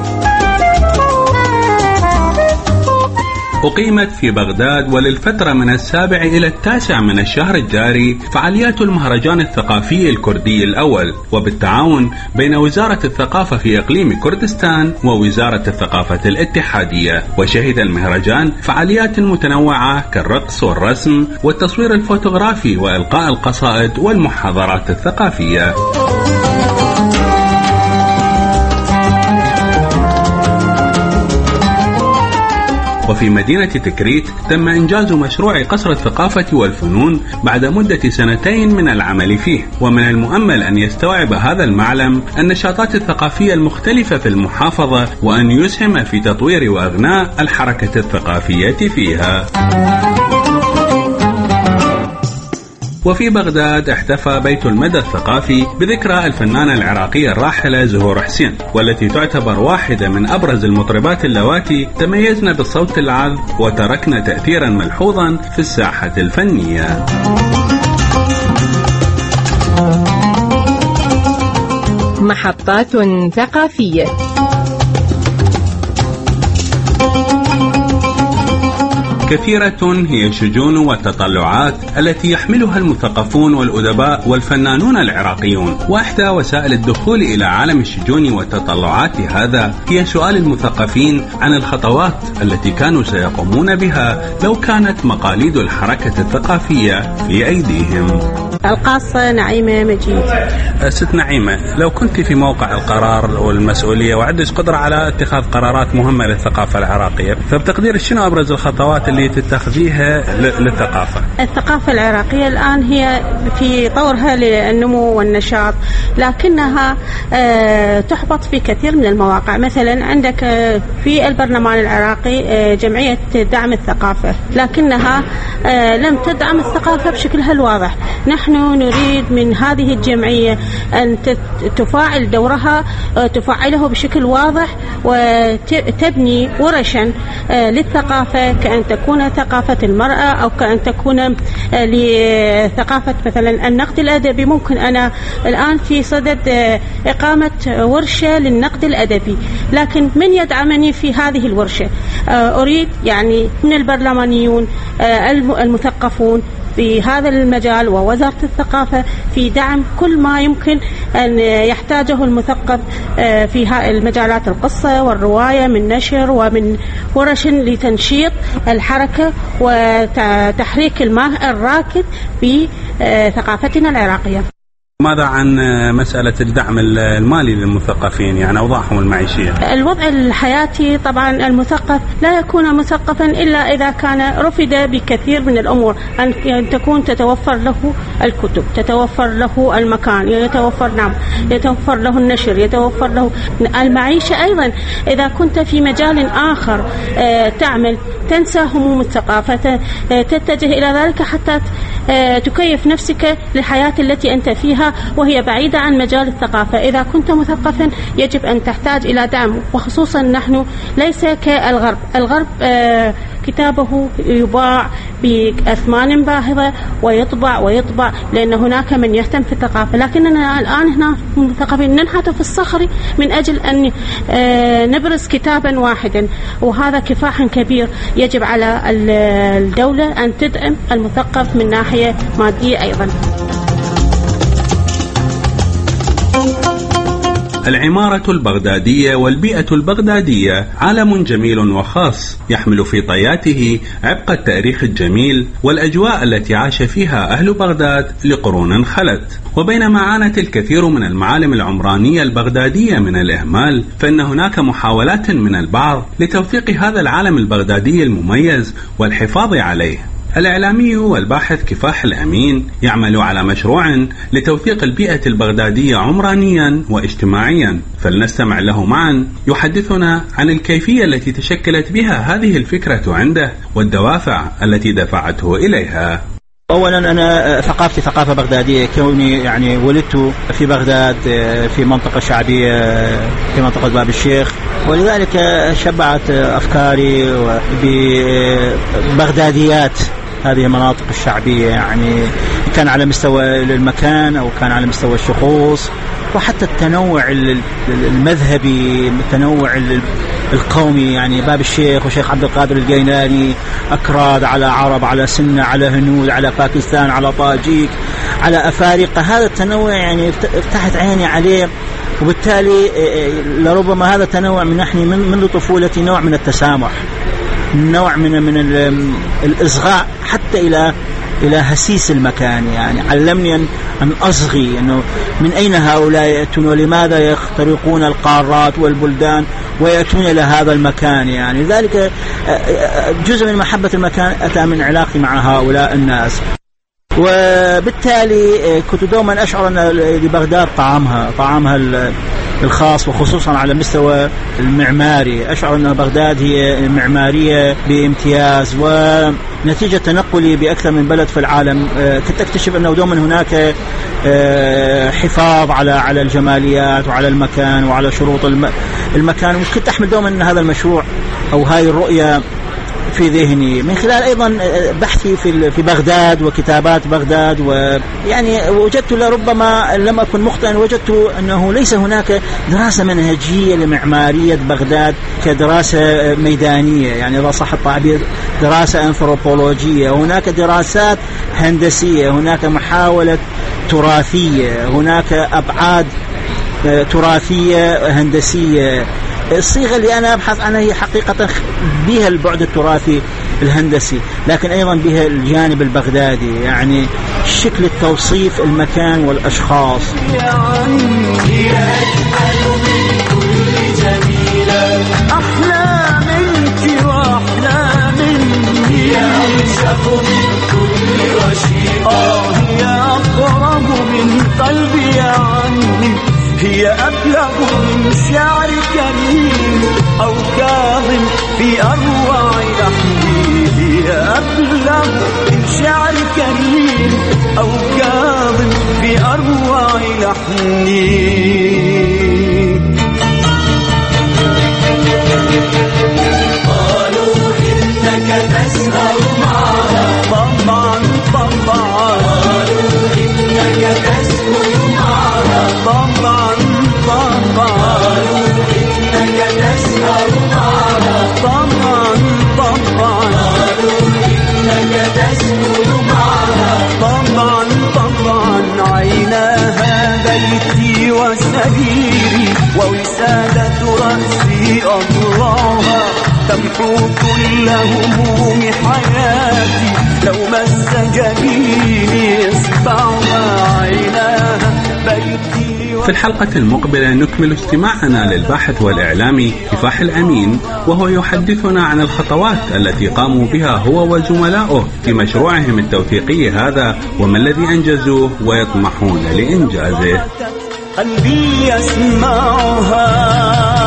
أقيمت في بغداد وللفترة من السابع إلى التاسع من الشهر الجاري فعاليات المهرجان الثقافي الكردي الأول، وبالتعاون بين وزارة الثقافة في إقليم كردستان ووزارة الثقافة الاتحادية. وشهد المهرجان فعاليات متنوعة كالرقص والرسم والتصوير الفوتوغرافي وإلقاء القصائد والمحاضرات الثقافية. وفي مدينة تكريت تم إنجاز مشروع قصر الثقافة والفنون بعد مدة سنتين من العمل فيه، ومن المؤمل أن يستوعب هذا المعلم النشاطات الثقافية المختلفة في المحافظة، وأن يسهم في تطوير وإغناء الحركة الثقافية فيها. وفي بغداد احتفى بيت المدى الثقافي بذكرى الفنانة العراقية الراحلة زهور حسين، والتي تعتبر واحدة من أبرز المطربات اللواتي تميزن بالصوت العذب وتركن تأثيرا ملحوظا في الساحة الفنية. محطات ثقافية. كثيرة هي الشجون والتطلعات التي يحملها المثقفون والأدباء والفنانون العراقيون، وإحدى وسائل الدخول إلى عالم الشجون والتطلعات هذا هي سؤال المثقفين عن الخطوات التي كانوا سيقومون بها لو كانت مقاليد الحركة الثقافية في أيديهم. القاصة نعيمة مجيد. ست نعيمة، لو كنت في موقع القرار والمسؤولية وعندك قدرة على اتخاذ قرارات مهمة للثقافة العراقية، فبتقدير شنو أبرز الخطوات اللي تتخذيها للثقافة؟ الثقافة العراقية الآن هي في طورها للنمو والنشاط، لكنها تحبط في كثير من المواقع. مثلا عندك في البرلمان العراقي جمعية دعم الثقافة، لكنها لم تدعم الثقافة بشكلها الواضح. نحن نريد من هذه الجمعية أن تفاعل دورها، تفعله بشكل واضح، وتبني ورشا للثقافة، كأن تكون ثقافة المرأة أو كأن تكون لثقافة مثلا النقد الأدبي. ممكن أنا الآن في صدد إقامة ورشة للنقد الأدبي، لكن من يدعمني في هذه الورشة؟ أريد يعني من البرلمانيون المثقفين يتثقفون في هذا المجال، ووزارة الثقافة في دعم كل ما يمكن أن يحتاجه المثقف في المجالات القصة والرواية من نشر ومن ورش لتنشيط الحركة وتحريك الماء الراكد في ثقافتنا العراقية. ماذا عن مسألة الدعم المالي للمثقفين، يعني أوضاعهم المعيشية؟ الوضع الحياتي طبعا المثقف لا يكون مثقفا إلا إذا كان رفد بكثير من الأمور، أن تكون تتوفر له الكتب، تتوفر له المكان، يتوفر نعم يتوفر له النشر، يتوفر له المعيشة. أيضا إذا كنت في مجال آخر تعمل تنسى هموم الثقافة، تتجه إلى ذلك حتى تكيف نفسك للحياة التي أنت فيها وهي بعيدة عن مجال الثقافة. إذا كنت مثقفا يجب أن تحتاج إلى دعم، وخصوصا نحن ليس كالغرب. الغرب آه كتابه يباع بأثمان باهظة ويطبع ويطبع لأن هناك من يهتم في الثقافة، لكننا الآن هنا مثقفين ننحت في الصخر من أجل أن آه نبرز كتابا واحدا، وهذا كفاح كبير. يجب على الدولة أن تدعم المثقف من ناحية مادية أيضا. العمارة البغدادية والبيئة البغدادية عالم جميل وخاص يحمل في طياته عبق التاريخ الجميل والأجواء التي عاش فيها أهل بغداد لقرون خلت. وبينما عانت الكثير من المعالم العمرانية البغدادية من الإهمال، فإن هناك محاولات من البعض لتوثيق هذا العالم البغدادي المميز والحفاظ عليه. الإعلامي والباحث كفاح الأمين يعمل على مشروع لتوثيق البيئة البغدادية عمرانيا واجتماعيا، فلنستمع له معا يحدثنا عن الكيفية التي تشكلت بها هذه الفكرة عنده والدوافع التي دفعته إليها. أولا أنا ثقافتي ثقافة بغدادية، كوني يعني ولدت في بغداد في منطقة شعبية في منطقة باب الشيخ، ولذلك شبعت أفكاري ببغداديات هذه المناطق الشعبية، يعني كان على مستوى المكان أو كان على مستوى الشخوص، وحتى التنوع المذهبي، التنوع القومي. يعني باب الشيخ وشيخ عبد القادر الجيلاني، أكراد على عرب على سنة على هنود على باكستان على طاجيك على أفارقة، هذا التنوع يعني فتحت عيني عليه، وبالتالي لربما هذا التنوع من نحن منذ طفولتي نوع من التسامح، نوع من من الإصغاء حتى إلى إلى هسيس المكان. يعني علمني أن أن أصغي، أنه من أين هؤلاء يأتون ولماذا يخترقون القارات والبلدان ويأتون إلى هذا المكان. يعني ذلك جزء من محبة المكان أتى من علاقتي مع هؤلاء الناس، وبالتالي كنت دوما أشعر أن لبغداد طعامها طعامها الخاص، وخصوصا على مستوى المعماري. أشعر أن بغداد هي معمارية بامتياز، ونتيجة تنقلي بأكثر من بلد في العالم كنت أكتشف أنه دوما هناك حفاظ على على الجماليات وعلى المكان وعلى شروط المكان. وكنت أحمل دوما أن هذا المشروع أو هاي الرؤية في ذهني من خلال أيضا بحثي في في بغداد وكتابات بغداد، ويعني وجدت لربما لم أكن مخطئا، وجدت أنه ليس هناك دراسة منهجية لمعمارية بغداد كدراسة ميدانية، يعني إذا صح التعبير دراسة أنثروبولوجية. هناك دراسات هندسية، هناك محاولة تراثية، هناك أبعاد تراثية هندسية. الصيغة اللي أنا أبحث عنها هي حقيقة بها البعد التراثي الهندسي، لكن أيضا بها الجانب البغدادي، يعني شكل التوصيف المكان والأشخاص. أحلى منك وأحلى مني، يا أنشق من كل رشيد، آه هي أقرب من قلبي عني، هي أبلغ من شعر كريم أو كاظم في أروع لحني، هي أبلغ من شعر كريم أو كاظم في أروع لحني. قالوا إنك تسهر معنا، طبعا طبعا. قالوا إنك تسهر معنا، طبعا طبعا. قالوا إنك تسهر معنا، طبعا طبعا. قالوا إنك تسهر أضلاعها تمحو كل هموم حياتي لو مس جبيني إصبعها عيناها بيتي. في الحلقة المقبلة نكمل استماعنا للباحث والإعلامي كفاح الأمين، وهو يحدثنا عن الخطوات التي قاموا بها هو وزملائه في مشروعهم التوثيقي هذا، وما الذي أنجزوه ويطمحون لإنجازه. قلبي يسمعها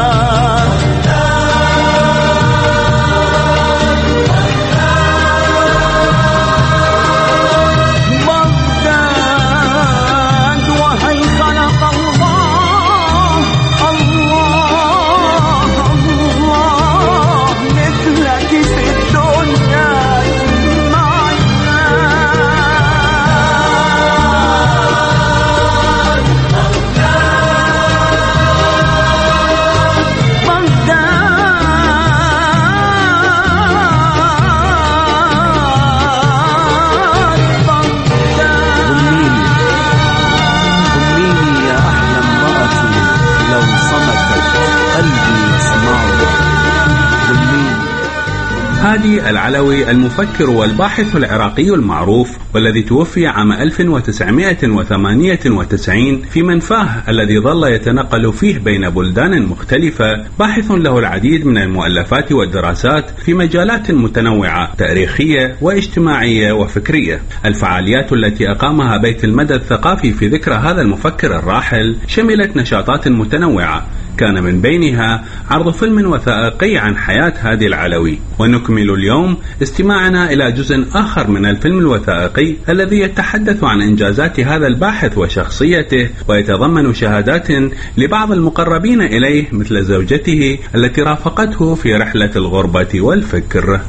هادي العلوي المفكر والباحث العراقي المعروف، والذي توفي عام ألف وتسعمائة وثمانية وتسعين في منفاه الذي ظل يتنقل فيه بين بلدان مختلفة، باحث له العديد من المؤلفات والدراسات في مجالات متنوعة تاريخية واجتماعية وفكرية. الفعاليات التي أقامها بيت المدى الثقافي في ذكرى هذا المفكر الراحل شملت نشاطات متنوعة، كان من بينها عرض فيلم وثائقي عن حياة هادي العلوي. ونكمل اليوم استماعنا إلى جزء آخر من الفيلم الوثائقي الذي يتحدث عن إنجازات هذا الباحث وشخصيته، ويتضمن شهادات لبعض المقربين إليه مثل زوجته التي رافقته في رحلة الغربة والفكر.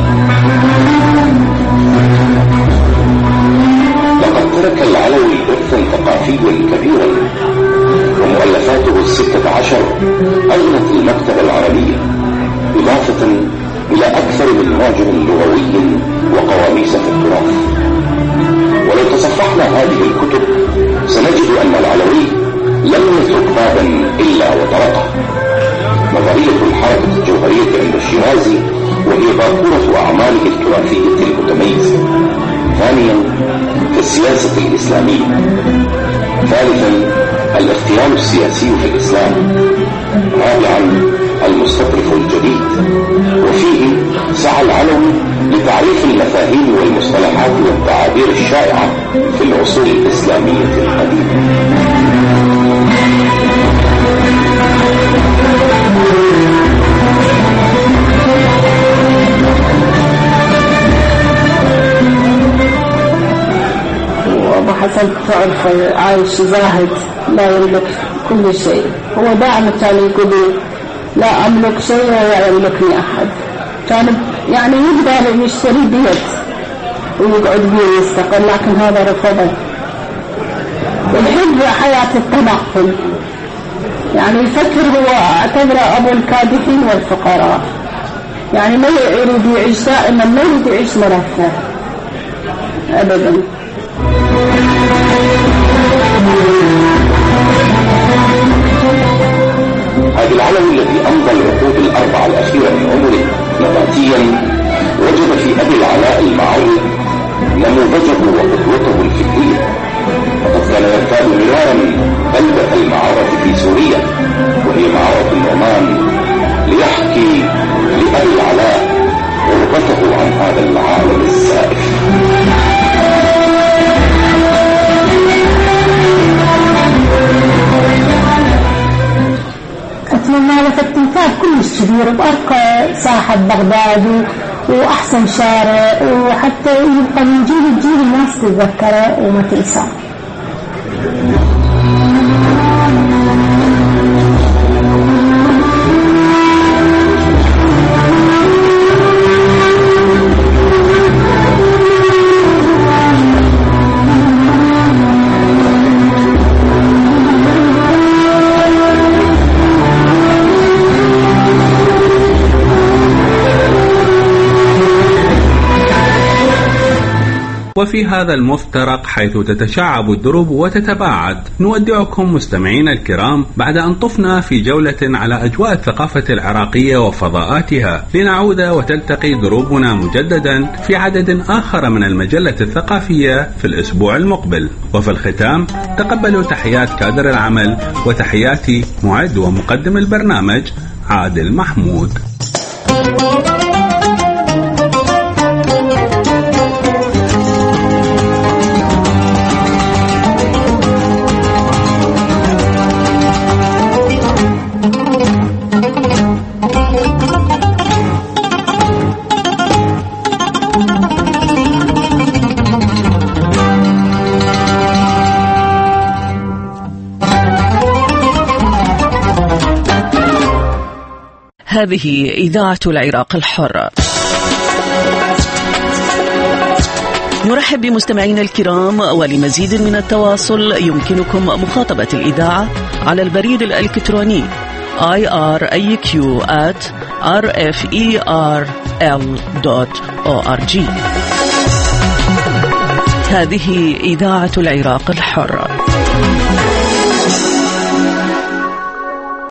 لقد ترك العلوي إرثا ثقافيا كبيرا، ومؤلفاته الستة عشر أغنت المكتبة العربية، إضافة إلى أكثر من معجم لغوي وقواميس في التراث. ولو تصفحنا هذه الكتب سنجد أن العلوي لم يترك بابا إلا وطرقه. نظرية الحركة الجوهرية عند الشيرازي وهي باكورة أعماله التراثية المتميزة. ثانيا، في السياسة الإسلامية. ثالثا، الاختيار السياسي في الإسلام. رابعا، المستطرف الجديد. وفيه سعى العلوي لتعريف المفاهيم والمصطلحات والتعابير الشائعة في العصور الإسلامية القديمة. أبو حسن تعرف عايش زاهد لا يملك كل شيء، هو دائما كان يقول لا أملك شيء ولا يملكني أحد. كان يعني يقدر يشتري بيت ويقعد بيه يستقل، لكن هذا رفضه. يحب حياة التنقل، يعني يفكر هو اعتبره أبو الكادحين والفقراء، يعني ما يريد يعيش دائما، ما يريد يعيش مرفه أبدا. هذا العلوي الذي أمضى العقود الأربعة الأخيرة من عمره نباتيا وجد في أبي العلاء المعري نموذجه وقدوته الفكرية. وقد كان يرتاد مرارا بلدة المعارة في سوريا وهي معارة النعمان ليحكي لأبي العلاء غربته عن هذا العالم الزائف. أتمنى له التمثال كلش كبير بأرقى ساحة بغداد وأحسن شارع، وحتى يبقى من جيل لجيل الناس تتذكره وما تنساه. وفي هذا المفترق حيث تتشعب الدروب وتتباعد نودعكم مستمعين الكرام بعد أن طفنا في جولة على أجواء الثقافة العراقية وفضاءاتها، لنعود وتلتقي دروبنا مجددا في عدد آخر من المجلة الثقافية في الأسبوع المقبل. وفي الختام تقبلوا تحيات كادر العمل وتحياتي معد ومقدم البرنامج عادل محمود. هذه إذاعة العراق الحر. نرحب بمستمعينا الكرام، ولمزيد من التواصل يمكنكم مخاطبة الإذاعة على البريد الإلكتروني آي آر إيه كيو آت آر إف إي آر إل دوت أو آر جي. هذه إذاعة العراق الحر.